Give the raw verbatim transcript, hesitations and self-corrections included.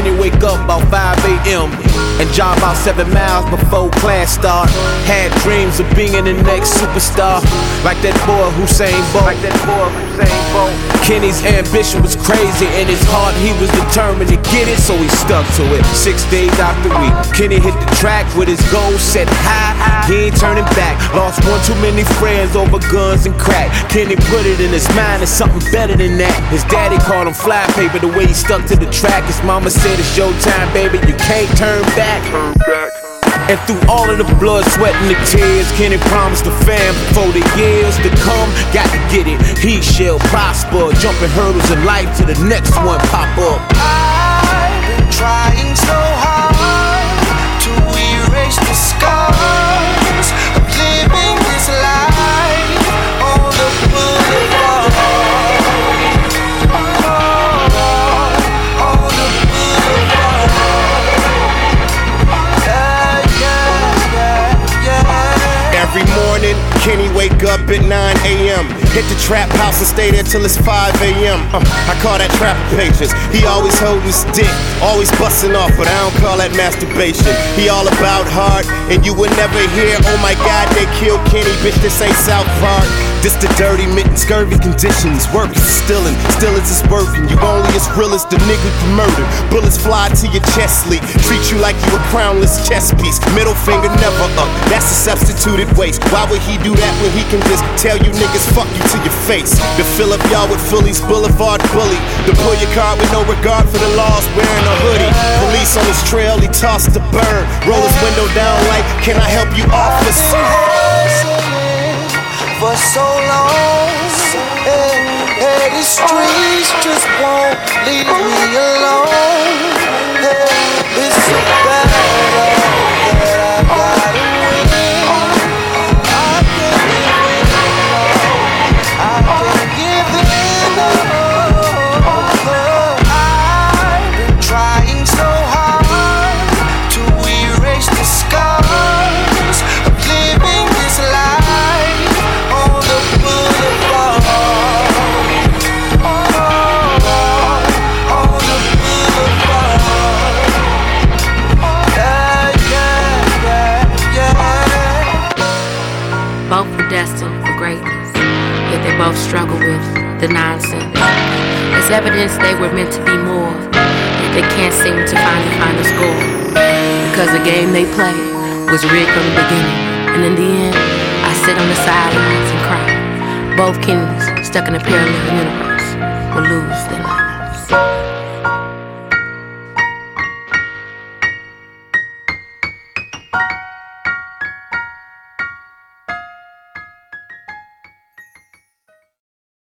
Kenny wake up about five A M and jog about seven miles before class start. Had dreams of being the next superstar, like that boy Usain Bolt. Like that boy Usain Bolt. Kenny's ambition was crazy, and his heart, he was determined to get it, so he stuck to it. Six days out the week, Kenny hit the track with his goals set high. He ain't turning back. Lost one too many friends over guns and crack. Kenny put it in his mind, it's something better than that. His daddy called him fly paper, the way he stuck to the track. His mama said it's your time, baby, you can't turn back. Turn back. And through all of the blood, sweat, and the tears, Kenny promised the fam before the years to come, got to get it. He shall prosper, jumping hurdles in life till the next one pop up. I've been trying so hard to erase the scars of living this life on the boulevard. On the boulevard. Yeah, yeah, yeah, yeah. Every morning, Kenny wake up at nine A M Hit the trap house and stay there till it's five A M Uh, I call that trapper patience. He always holding stick, always busting off, but I don't call that masturbation. He all about heart, and you would never hear, oh my God, they killed Kenny, bitch, this ain't South Park. This the dirty mitten, scurvy conditions. Work is stealing, still as it's working. You only as real as the nigga you murdered. Bullets fly to your chest leak, treat you like you a crownless chess piece. Middle finger never up, that's a substituted waste. Why would he do that when he can just tell you niggas fuck you to your face? To fill up y'all with Phillies Boulevard bully, to pull your car with no regard for the laws, wearing a hoodie. Police on his trail, he tossed the bird, roll his window down like, can I help you, officer? For so long, hey, hey, these streets just won't leave me alone. Hey, this is battle that I gotta win. I can't give in, I can't give in. I've been trying so hard to erase the scars of living this life. Both were destined for greatness, yet they both struggle with the nonsense. As evidence they were meant to be more, yet they can't seem to find the final score. Because the game they played was rigged from the beginning, and in the end, I sit on the sidelines and cry. Both Kennys, stuck in a parallel universe, will lose their lives.